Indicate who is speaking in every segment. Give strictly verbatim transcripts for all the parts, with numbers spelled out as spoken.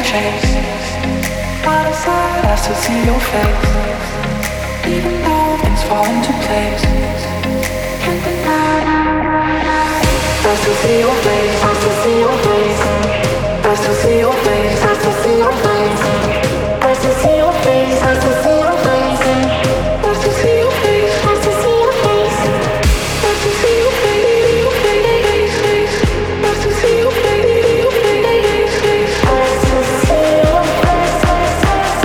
Speaker 1: chase. Out of sight, I still see your face. Even though things fall into place, can't deny. I still see your face, I still see your face. I still see your face, I still see your face. I still see your face, I still see your face. I still see your face, I still see your face. I still see your face, your face, face. I still see your face, your face, face. I still see your face, face, face,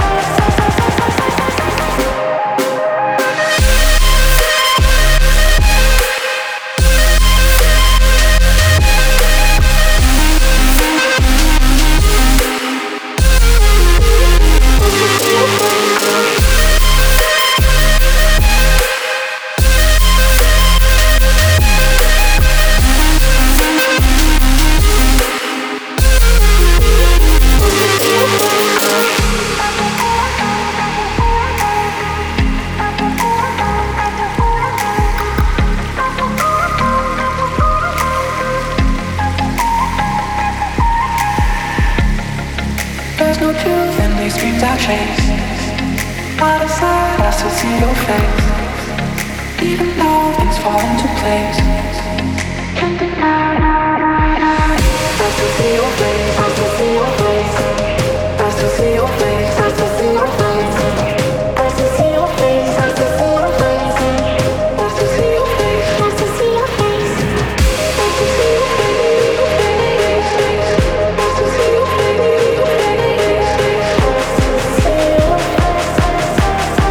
Speaker 1: there's no truth in these dreams I chase. Out of sight, I still see your face. Even though things fall into place, can't deny. I still see your face, I still see your face. I still see your face, I still see your face. I still see your face, I still see your face. I still see your face, I still see your face. I still see your face, your face, face. I still see your face, your face, face. I still see your face, face, face,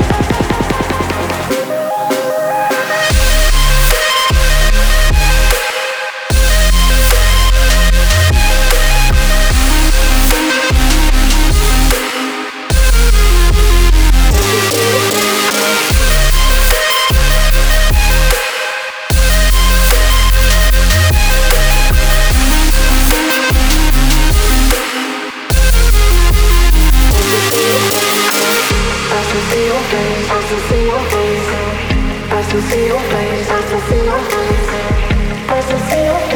Speaker 1: I still see your face, I still see your face, I still see your face, I still see your face.